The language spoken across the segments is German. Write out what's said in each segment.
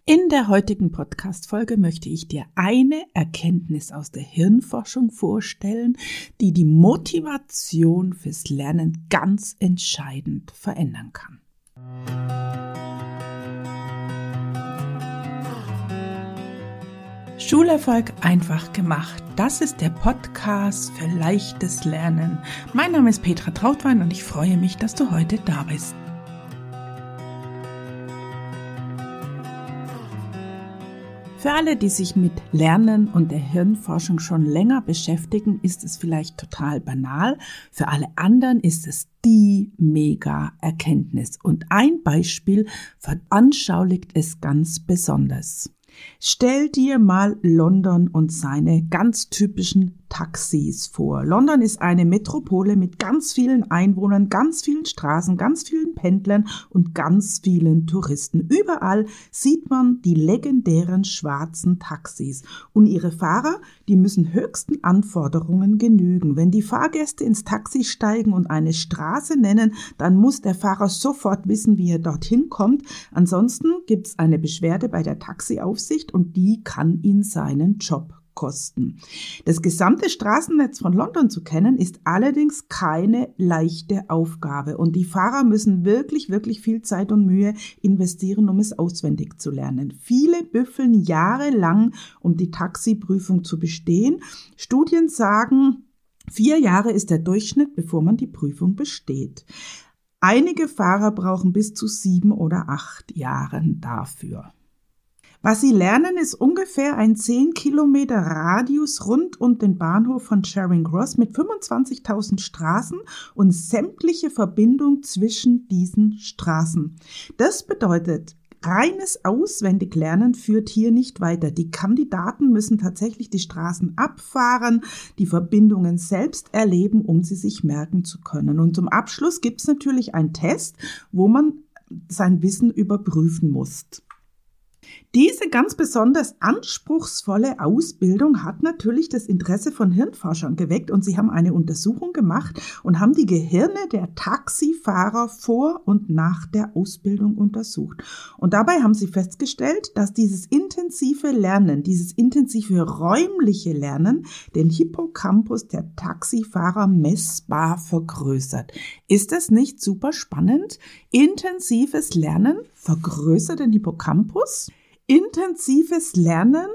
In der heutigen Podcast-Folge möchte ich dir eine Erkenntnis aus der Hirnforschung vorstellen, die die Motivation fürs Lernen ganz entscheidend verändern kann. Schulerfolg einfach gemacht. Das ist der Podcast für leichtes Lernen. Mein Name ist Petra Trautwein und ich freue mich, dass du heute da bist. Für alle, die sich mit Lernen und der Hirnforschung schon länger beschäftigen, ist es vielleicht total banal. Für alle anderen ist es die Mega-Erkenntnis. Und ein Beispiel veranschaulicht es ganz besonders. Stell dir mal London und seine ganz typischen Taxis vor. London ist eine Metropole mit ganz vielen Einwohnern, ganz vielen Straßen, ganz vielen Pendlern und ganz vielen Touristen. Überall sieht man die legendären schwarzen Taxis. Und ihre Fahrer, die müssen höchsten Anforderungen genügen. Wenn die Fahrgäste ins Taxi steigen und eine Straße nennen, dann muss der Fahrer sofort wissen, wie er dorthin kommt. Ansonsten gibt es eine Beschwerde bei der Taxiaufsicht und die kann ihn seinen Job kosten. Das gesamte Straßennetz von London zu kennen, ist allerdings keine leichte Aufgabe und die Fahrer müssen wirklich viel Zeit und Mühe investieren, um es auswendig zu lernen. Viele büffeln jahrelang, um die Taxiprüfung zu bestehen. Studien sagen, 4 Jahre ist der Durchschnitt, bevor man die Prüfung besteht. Einige Fahrer brauchen bis zu 7 oder 8 Jahren dafür. Was sie lernen, ist ungefähr ein 10 Kilometer Radius rund um den Bahnhof von Charing Cross mit 25.000 Straßen und sämtliche Verbindung zwischen diesen Straßen. Das bedeutet, reines Auswendiglernen führt hier nicht weiter. Die Kandidaten müssen tatsächlich die Straßen abfahren, die Verbindungen selbst erleben, um sie sich merken zu können. Und zum Abschluss gibt es natürlich einen Test, wo man sein Wissen überprüfen muss. Diese ganz besonders anspruchsvolle Ausbildung hat natürlich das Interesse von Hirnforschern geweckt und sie haben eine Untersuchung gemacht und haben die Gehirne der Taxifahrer vor und nach der Ausbildung untersucht. Und dabei haben sie festgestellt, dass dieses intensive Lernen, dieses intensive räumliche Lernen den Hippocampus der Taxifahrer messbar vergrößert. Ist das nicht super spannend? Intensives Lernen vergrößert den Hippocampus. Intensives Lernen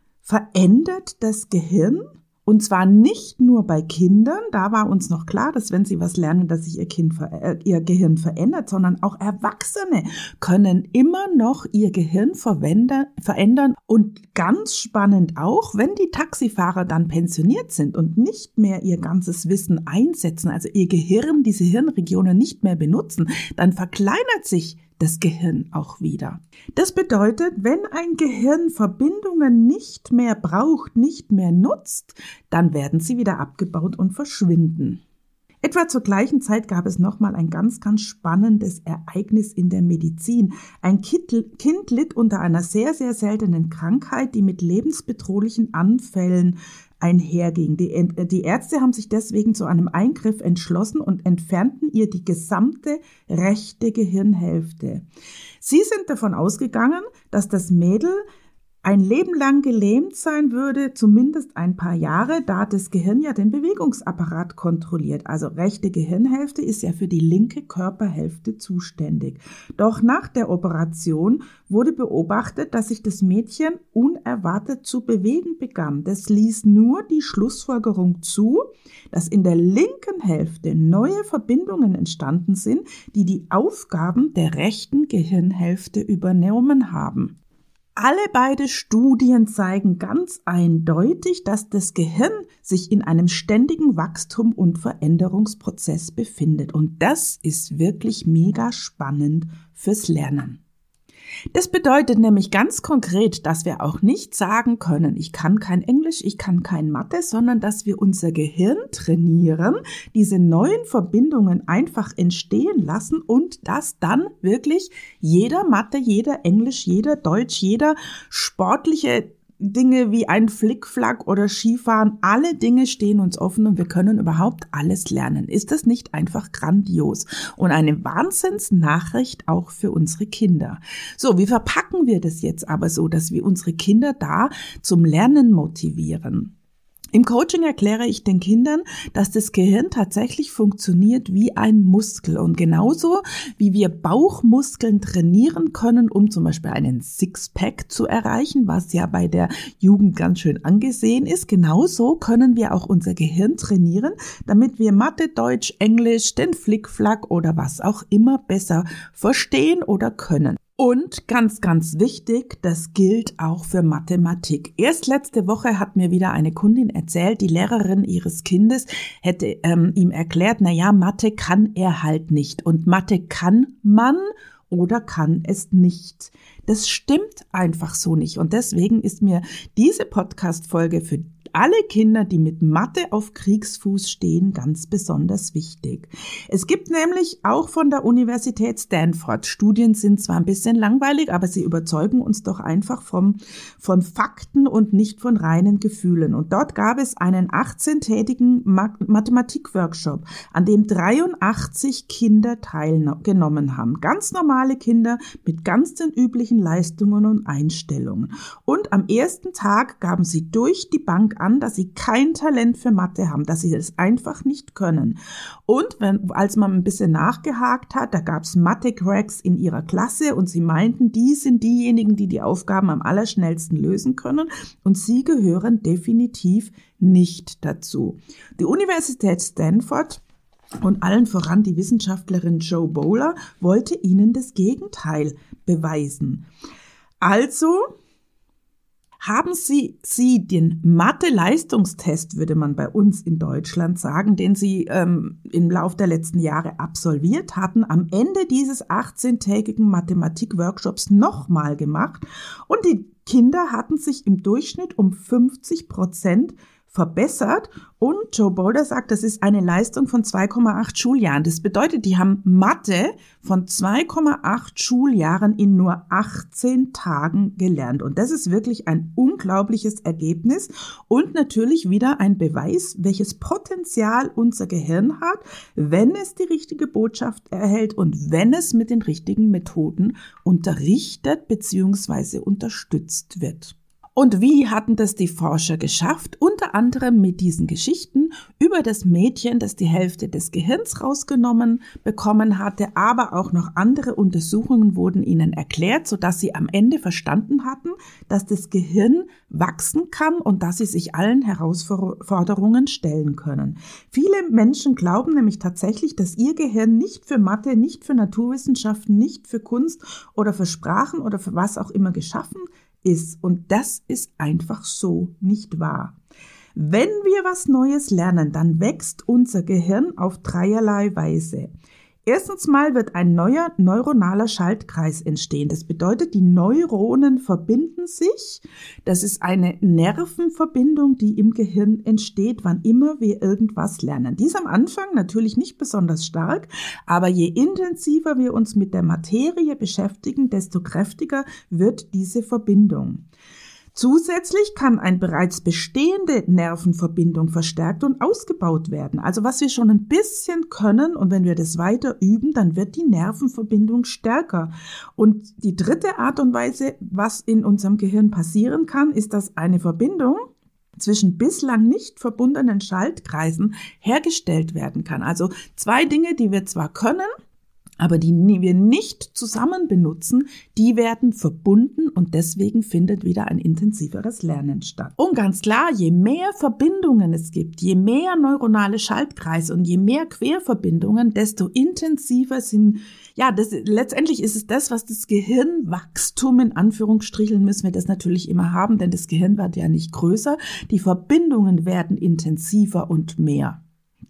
verändert das Gehirn und zwar nicht nur bei Kindern, da war uns noch klar, dass wenn sie was lernen, dass sich ihr Gehirn verändert, sondern auch Erwachsene können immer noch ihr Gehirn verändern und ganz spannend auch, wenn die Taxifahrer dann pensioniert sind und nicht mehr ihr ganzes Wissen einsetzen, also ihr Gehirn, diese Hirnregionen nicht mehr benutzen, dann verkleinert sich das Gehirn auch wieder. Das bedeutet, wenn ein Gehirn Verbindungen nicht mehr braucht, nicht mehr nutzt, dann werden sie wieder abgebaut und verschwinden. Etwa zur gleichen Zeit gab es nochmal ein ganz spannendes Ereignis in der Medizin. Ein Kind litt unter einer sehr seltenen Krankheit, die mit lebensbedrohlichen Anfällen einherging. Die Ärzte haben sich deswegen zu einem Eingriff entschlossen und entfernten ihr die gesamte rechte Gehirnhälfte. Sie sind davon ausgegangen, dass das Mädel ein Leben lang gelähmt sein würde, zumindest ein paar Jahre, da das Gehirn ja den Bewegungsapparat kontrolliert. Also rechte Gehirnhälfte ist ja für die linke Körperhälfte zuständig. Doch nach der Operation wurde beobachtet, dass sich das Mädchen unerwartet zu bewegen begann. Das ließ nur die Schlussfolgerung zu, dass in der linken Hälfte neue Verbindungen entstanden sind, die die Aufgaben der rechten Gehirnhälfte übernommen haben. Alle beide Studien zeigen ganz eindeutig, dass das Gehirn sich in einem ständigen Wachstum und Veränderungsprozess befindet. Und das ist wirklich mega spannend fürs Lernen. Das bedeutet nämlich ganz konkret, dass wir auch nicht sagen können, ich kann kein Englisch, ich kann kein Mathe, sondern dass wir unser Gehirn trainieren, diese neuen Verbindungen einfach entstehen lassen und dass dann wirklich jeder Mathe, jeder Englisch, jeder Deutsch, jeder sportliche Dinge wie ein Flickflack oder Skifahren, alle Dinge stehen uns offen und wir können überhaupt alles lernen. Ist das nicht einfach grandios? Und eine Wahnsinnsnachricht auch für unsere Kinder. So, wie verpacken wir das jetzt aber so, dass wir unsere Kinder da zum Lernen motivieren? Im Coaching erkläre ich den Kindern, dass das Gehirn tatsächlich funktioniert wie ein Muskel und genauso wie wir Bauchmuskeln trainieren können, um zum Beispiel einen Sixpack zu erreichen, was ja bei der Jugend ganz schön angesehen ist, genauso können wir auch unser Gehirn trainieren, damit wir Mathe, Deutsch, Englisch, den Flickflack oder was auch immer besser verstehen oder können. Und ganz, ganz wichtig, das gilt auch für Mathematik. Erst letzte Woche hat mir wieder eine Kundin erzählt, die Lehrerin ihres Kindes hätte ihm erklärt, Mathe kann er halt nicht. Und Mathe kann man oder kann es nicht. Das stimmt einfach so nicht. Und deswegen ist mir diese Podcast-Folge für alle Kinder, die mit Mathe auf Kriegsfuß stehen, ganz besonders wichtig. Es gibt nämlich auch von der Universität Stanford, Studien sind zwar ein bisschen langweilig, aber sie überzeugen uns doch einfach von Fakten und nicht von reinen Gefühlen. Und dort gab es einen 18-tägigen Mathematik-Workshop, an dem 83 Kinder teilgenommen haben. Ganz normale Kinder mit ganz den üblichen Leistungen und Einstellungen. Und am ersten Tag gaben sie durch die Bank an, dass sie kein Talent für Mathe haben, dass sie das einfach nicht können. Und als man ein bisschen nachgehakt hat, da gab es Mathe-Cracks in ihrer Klasse und sie meinten, die sind diejenigen, die die Aufgaben am allerschnellsten lösen können und sie gehören definitiv nicht dazu. Die Universität Stanford und allen voran die Wissenschaftlerin Jo Boaler wollte ihnen das Gegenteil beweisen. Also haben sie den Mathe-Leistungstest, würde man bei uns in Deutschland sagen, den sie im Laufe der letzten Jahre absolviert hatten, am Ende dieses 18-tägigen Mathematik-Workshops nochmal gemacht und die Kinder hatten sich im Durchschnitt um 50% verbessert und Jo Boaler sagt, das ist eine Leistung von 2,8 Schuljahren. Das bedeutet, die haben Mathe von 2,8 Schuljahren in nur 18 Tagen gelernt. Und das ist wirklich ein unglaubliches Ergebnis und natürlich wieder ein Beweis, welches Potenzial unser Gehirn hat, wenn es die richtige Botschaft erhält und wenn es mit den richtigen Methoden unterrichtet bzw. unterstützt wird. Und wie hatten das die Forscher geschafft? Unter anderem mit diesen Geschichten über das Mädchen, das die Hälfte des Gehirns rausgenommen bekommen hatte, aber auch noch andere Untersuchungen wurden ihnen erklärt, sodass sie am Ende verstanden hatten, dass das Gehirn wachsen kann und dass sie sich allen Herausforderungen stellen können. Viele Menschen glauben nämlich tatsächlich, dass ihr Gehirn nicht für Mathe, nicht für Naturwissenschaften, nicht für Kunst oder für Sprachen oder für was auch immer geschaffen ist. Und das ist einfach so nicht wahr. Wenn wir was Neues lernen, dann wächst unser Gehirn auf dreierlei Weise. Erstens mal wird ein neuer neuronaler Schaltkreis entstehen. Das bedeutet, die Neuronen verbinden sich. Das ist eine Nervenverbindung, die im Gehirn entsteht, wann immer wir irgendwas lernen. Die ist am Anfang natürlich nicht besonders stark, aber je intensiver wir uns mit der Materie beschäftigen, desto kräftiger wird diese Verbindung. Zusätzlich kann eine bereits bestehende Nervenverbindung verstärkt und ausgebaut werden. Also was wir schon ein bisschen können und wenn wir das weiter üben, dann wird die Nervenverbindung stärker. Und die dritte Art und Weise, was in unserem Gehirn passieren kann, ist, dass eine Verbindung zwischen bislang nicht verbundenen Schaltkreisen hergestellt werden kann. Also zwei Dinge, die wir zwar können, aber die wir nicht zusammen benutzen, die werden verbunden und deswegen findet wieder ein intensiveres Lernen statt. Und ganz klar, je mehr Verbindungen es gibt, je mehr neuronale Schaltkreise und je mehr Querverbindungen, desto intensiver sind, letztendlich ist es das, was das Gehirnwachstum in Anführungsstrichen müssen wir das natürlich immer haben, denn das Gehirn wird ja nicht größer, die Verbindungen werden intensiver und mehr.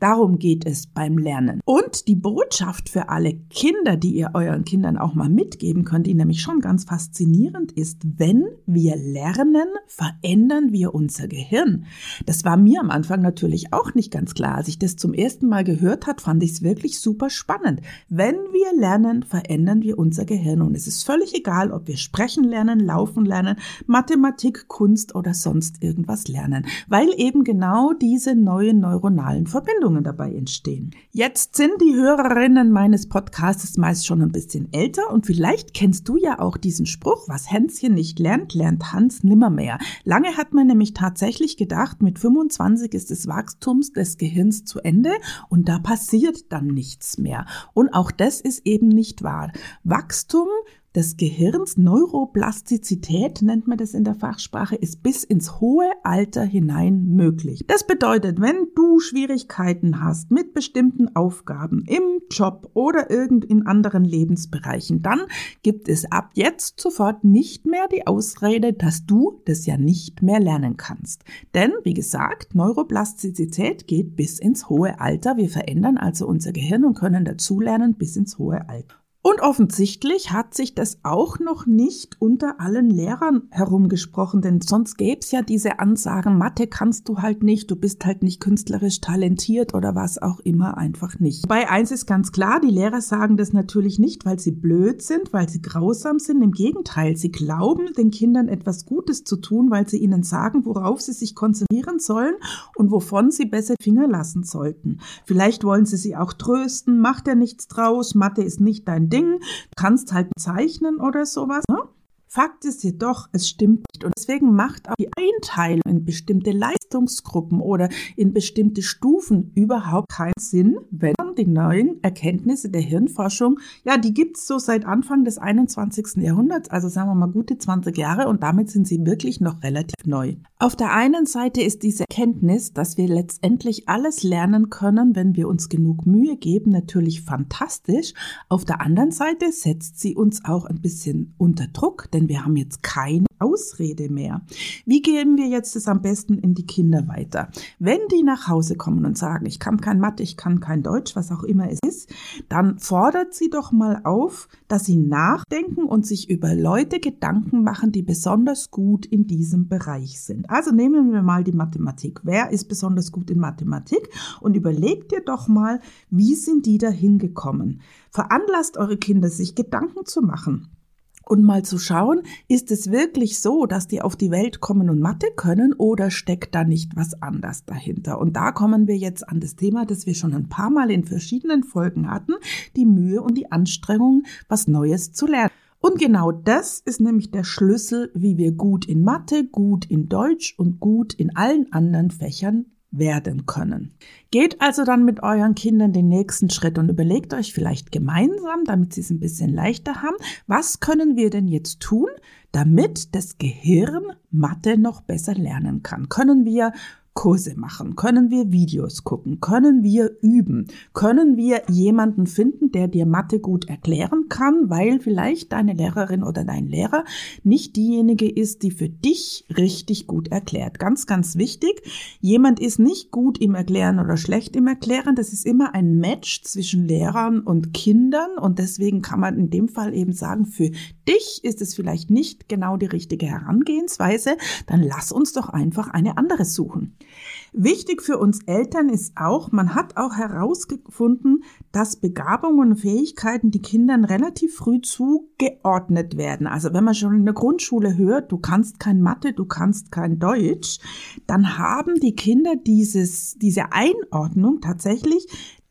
Darum geht es beim Lernen. Und die Botschaft für alle Kinder, die ihr euren Kindern auch mal mitgeben könnt, die nämlich schon ganz faszinierend ist: Wenn wir lernen, verändern wir unser Gehirn. Das war mir am Anfang natürlich auch nicht ganz klar. Als ich das zum ersten Mal gehört habe, fand ich es wirklich super spannend. Wenn wir lernen, verändern wir unser Gehirn. Und es ist völlig egal, ob wir sprechen lernen, laufen lernen, Mathematik, Kunst oder sonst irgendwas lernen, weil eben genau diese neuen neuronalen Verbindungen dabei entstehen. Jetzt sind die Hörerinnen meines Podcasts meist schon ein bisschen älter und vielleicht kennst du ja auch diesen Spruch: Was Hänschen nicht lernt, lernt Hans nimmermehr. Lange hat man nämlich tatsächlich gedacht, mit 25 ist das Wachstum des Gehirns zu Ende und da passiert dann nichts mehr. Und auch das ist eben nicht wahr. Wachstum des Gehirns, Neuroplastizität nennt man das in der Fachsprache, ist bis ins hohe Alter hinein möglich. Das bedeutet, wenn du Schwierigkeiten hast mit bestimmten Aufgaben im Job oder in anderen Lebensbereichen, dann gibt es ab jetzt sofort nicht mehr die Ausrede, dass du das ja nicht mehr lernen kannst. Denn, wie gesagt, Neuroplastizität geht bis ins hohe Alter. Wir verändern also unser Gehirn und können dazulernen bis ins hohe Alter. Und offensichtlich hat sich das auch noch nicht unter allen Lehrern herumgesprochen, denn sonst gäbe es ja diese Ansagen: Mathe kannst du halt nicht, du bist halt nicht künstlerisch talentiert oder was auch immer, einfach nicht. Wobei eins ist ganz klar, die Lehrer sagen das natürlich nicht, weil sie blöd sind, weil sie grausam sind. Im Gegenteil, sie glauben, den Kindern etwas Gutes zu tun, weil sie ihnen sagen, worauf sie sich konzentrieren sollen und wovon sie besser Finger lassen sollten. Vielleicht wollen sie auch trösten: Mach dir nichts draus, Mathe ist nicht dein Ding, kannst halt zeichnen oder sowas. Ne? Fakt ist jedoch, es stimmt nicht. Und deswegen macht auch die Einteilung in bestimmte Leistungsgruppen oder in bestimmte Stufen überhaupt keinen Sinn, wenn die neuen Erkenntnisse der Hirnforschung, ja, die gibt es so seit Anfang des 21. Jahrhunderts, also sagen wir mal gute 20 Jahre, und damit sind sie wirklich noch relativ neu. Auf der einen Seite ist diese Erkenntnis, dass wir letztendlich alles lernen können, wenn wir uns genug Mühe geben, natürlich fantastisch. Auf der anderen Seite setzt sie uns auch ein bisschen unter Druck, denn wir haben jetzt keine Ausrede mehr. Wie geben wir jetzt das am besten in die Kinder weiter? Wenn die nach Hause kommen und sagen: Ich kann kein Mathe, ich kann kein Deutsch, was auch immer es ist, dann fordert sie doch mal auf, dass sie nachdenken und sich über Leute Gedanken machen, die besonders gut in diesem Bereich sind. Also nehmen wir mal die Mathematik. Wer ist besonders gut in Mathematik? Und überlegt dir doch mal, wie sind die da hingekommen? Veranlasst eure Kinder, sich Gedanken zu machen. Und mal zu schauen, ist es wirklich so, dass die auf die Welt kommen und Mathe können, oder steckt da nicht was anderes dahinter? Und da kommen wir jetzt an das Thema, das wir schon ein paar Mal in verschiedenen Folgen hatten: die Mühe und die Anstrengung, was Neues zu lernen. Und genau das ist nämlich der Schlüssel, wie wir gut in Mathe, gut in Deutsch und gut in allen anderen Fächern werden können. Geht also dann mit euren Kindern den nächsten Schritt und überlegt euch vielleicht gemeinsam, damit sie es ein bisschen leichter haben: Was können wir denn jetzt tun, damit das Gehirn Mathe noch besser lernen kann? Können wir Kurse machen? Können wir Videos gucken? Können wir üben? Können wir jemanden finden, der dir Mathe gut erklären kann, weil vielleicht deine Lehrerin oder dein Lehrer nicht diejenige ist, die für dich richtig gut erklärt? Ganz, ganz wichtig. Jemand ist nicht gut im Erklären oder schlecht im Erklären. Das ist immer ein Match zwischen Lehrern und Kindern, und deswegen kann man in dem Fall eben sagen, für dich ist es vielleicht nicht genau die richtige Herangehensweise, dann lass uns doch einfach eine andere suchen. Wichtig für uns Eltern ist auch, man hat auch herausgefunden, dass Begabungen und Fähigkeiten die Kindern relativ früh zugeordnet werden. Also wenn man schon in der Grundschule hört, du kannst kein Mathe, du kannst kein Deutsch, dann haben die Kinder diese Einordnung tatsächlich.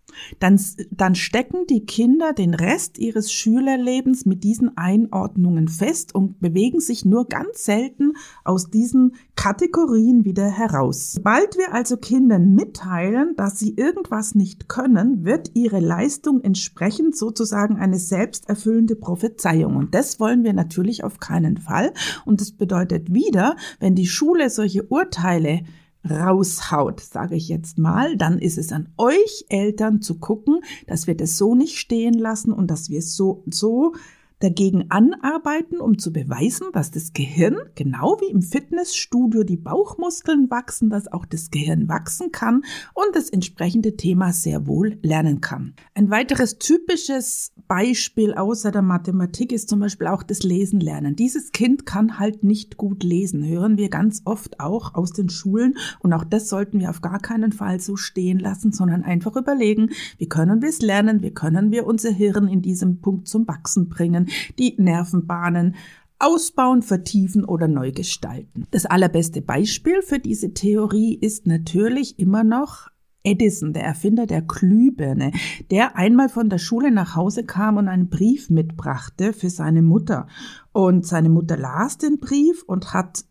Dann stecken die Kinder den Rest ihres Schülerlebens mit diesen Einordnungen fest und bewegen sich nur ganz selten aus diesen Kategorien wieder heraus. Sobald wir also Kindern mitteilen, dass sie irgendwas nicht können, wird ihre Leistung entsprechend sozusagen eine selbsterfüllende Prophezeiung. Und das wollen wir natürlich auf keinen Fall. Und das bedeutet wieder, wenn die Schule solche Urteile raushaut, sage ich jetzt mal, dann ist es an euch Eltern zu gucken, dass wir das so nicht stehen lassen und dass wir so dagegen anarbeiten, um zu beweisen, dass das Gehirn, genau wie im Fitnessstudio die Bauchmuskeln wachsen, dass auch das Gehirn wachsen kann und das entsprechende Thema sehr wohl lernen kann. Ein weiteres typisches Beispiel außer der Mathematik ist zum Beispiel auch das Lesen lernen. Dieses Kind kann halt nicht gut lesen, hören wir ganz oft auch aus den Schulen, und auch das sollten wir auf gar keinen Fall so stehen lassen, sondern einfach überlegen, wie können wir es lernen, wie können wir unser Hirn in diesem Punkt zum Wachsen bringen, die Nervenbahnen ausbauen, vertiefen oder neu gestalten. Das allerbeste Beispiel für diese Theorie ist natürlich immer noch Edison, der Erfinder der Glühbirne, der einmal von der Schule nach Hause kam und einen Brief mitbrachte für seine Mutter. Und seine Mutter las den Brief und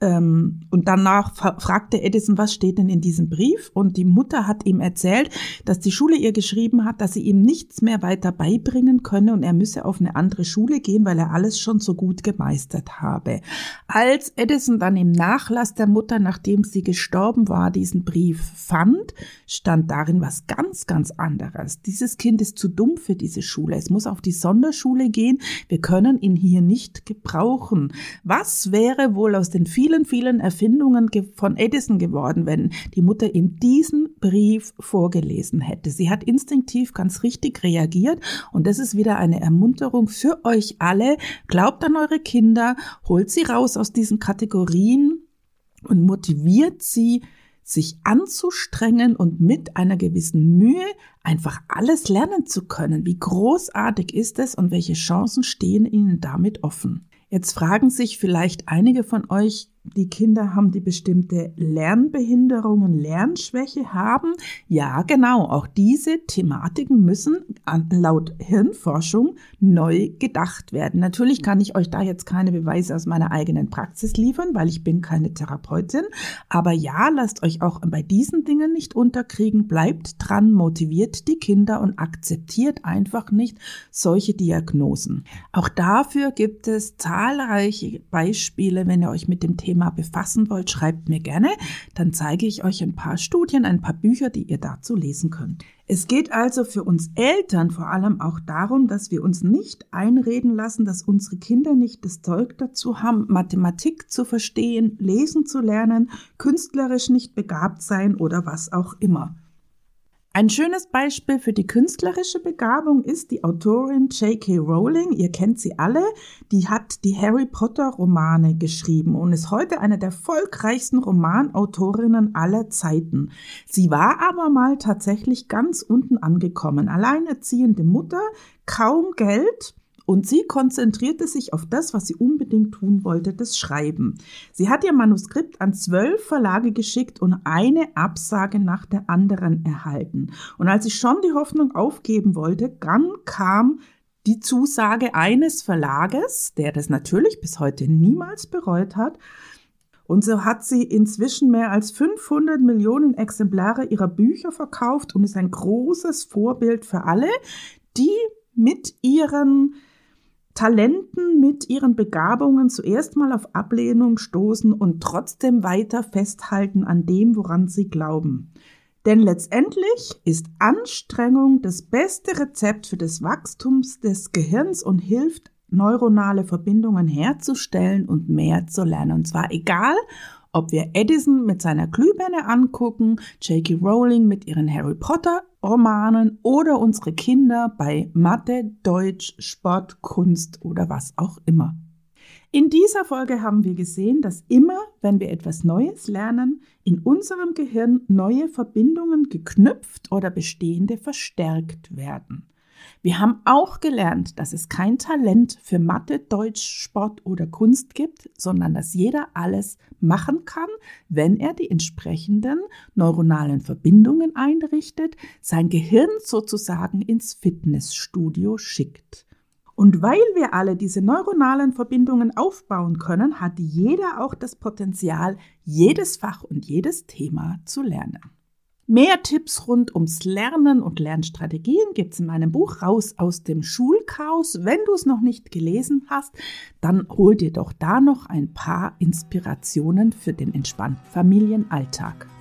danach fragte Edison, was steht denn in diesem Brief? Und die Mutter hat ihm erzählt, dass die Schule ihr geschrieben hat, dass sie ihm nichts mehr weiter beibringen könne und er müsse auf eine andere Schule gehen, weil er alles schon so gut gemeistert habe. Als Edison dann im Nachlass der Mutter, nachdem sie gestorben war, diesen Brief fand, stand darin was ganz, ganz anderes. Dieses Kind ist zu dumm für diese Schule. Es muss auf die Sonderschule gehen. Wir können ihn hier nicht gebrauchen. Was wäre wohl aus den vielen, vielen Erfindungen von Edison geworden, wenn die Mutter ihm diesen Brief vorgelesen hätte? Sie hat instinktiv ganz richtig reagiert und das ist wieder eine Ermunterung für euch alle. Glaubt an eure Kinder, holt sie raus aus diesen Kategorien und motiviert sie, sich anzustrengen und mit einer gewissen Mühe einfach alles lernen zu können. Wie großartig ist es und welche Chancen stehen ihnen damit offen? Jetzt fragen sich vielleicht einige von euch, die Kinder haben, die bestimmte Lernbehinderungen, Lernschwäche haben. Ja, genau, auch diese Thematiken müssen laut Hirnforschung neu gedacht werden. Natürlich kann ich euch da jetzt keine Beweise aus meiner eigenen Praxis liefern, weil ich bin keine Therapeutin. Aber ja, lasst euch auch bei diesen Dingen nicht unterkriegen. Bleibt dran, motiviert die Kinder und akzeptiert einfach nicht solche Diagnosen. Auch dafür gibt es zahlreiche Beispiele, wenn ihr euch mit dem Thema befassen wollt, schreibt mir gerne, dann zeige ich euch ein paar Studien, ein paar Bücher, die ihr dazu lesen könnt. Es geht also für uns Eltern vor allem auch darum, dass wir uns nicht einreden lassen, dass unsere Kinder nicht das Zeug dazu haben, Mathematik zu verstehen, lesen zu lernen, künstlerisch nicht begabt sein oder was auch immer. Ein schönes Beispiel für die künstlerische Begabung ist die Autorin J.K. Rowling. Ihr kennt sie alle. Die hat die Harry Potter Romane geschrieben und ist heute eine der erfolgreichsten Romanautorinnen aller Zeiten. Sie war aber mal tatsächlich ganz unten angekommen. Alleinerziehende Mutter, kaum Geld. Und sie konzentrierte sich auf das, was sie unbedingt tun wollte, das Schreiben. Sie hat ihr Manuskript an 12 Verlage geschickt und eine Absage nach der anderen erhalten. Und als sie schon die Hoffnung aufgeben wollte, dann kam die Zusage eines Verlages, der das natürlich bis heute niemals bereut hat. Und so hat sie inzwischen mehr als 500 Millionen Exemplare ihrer Bücher verkauft und ist ein großes Vorbild für alle, die mit ihren Talenten, mit ihren Begabungen zuerst mal auf Ablehnung stoßen und trotzdem weiter festhalten an dem, woran sie glauben. Denn letztendlich ist Anstrengung das beste Rezept für das Wachstum des Gehirns und hilft, neuronale Verbindungen herzustellen und mehr zu lernen. Und zwar egal, ob wir Edison mit seiner Glühbirne angucken, J.K. Rowling mit ihren Harry Potter Romanen oder unsere Kinder bei Mathe, Deutsch, Sport, Kunst oder was auch immer. In dieser Folge haben wir gesehen, dass immer, wenn wir etwas Neues lernen, in unserem Gehirn neue Verbindungen geknüpft oder bestehende verstärkt werden. Wir haben auch gelernt, dass es kein Talent für Mathe, Deutsch, Sport oder Kunst gibt, sondern dass jeder alles machen kann, wenn er die entsprechenden neuronalen Verbindungen einrichtet, sein Gehirn sozusagen ins Fitnessstudio schickt. Und weil wir alle diese neuronalen Verbindungen aufbauen können, hat jeder auch das Potenzial, jedes Fach und jedes Thema zu lernen. Mehr Tipps rund ums Lernen und Lernstrategien gibt's in meinem Buch Raus aus dem Schulchaos. Wenn du es noch nicht gelesen hast, dann hol dir doch da noch ein paar Inspirationen für den entspannten Familienalltag.